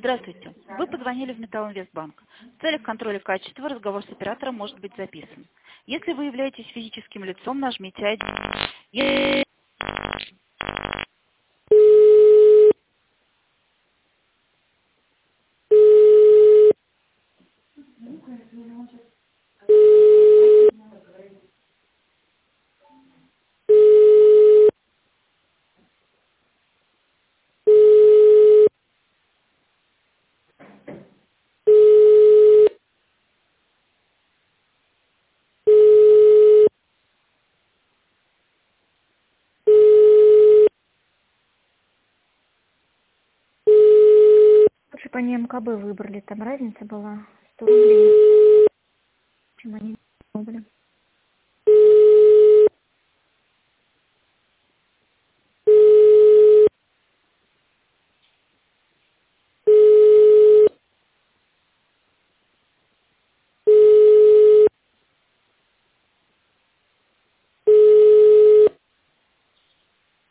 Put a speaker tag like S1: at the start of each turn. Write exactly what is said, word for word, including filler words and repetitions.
S1: Здравствуйте. Вы позвонили в Металлинвестбанк. В целях контроля качества разговор с оператором может быть записан. Если вы являетесь физическим лицом, нажмите один. Е-
S2: Лучше по ним МКБ выбрали, там разница была сто рублей, чем они выбрали.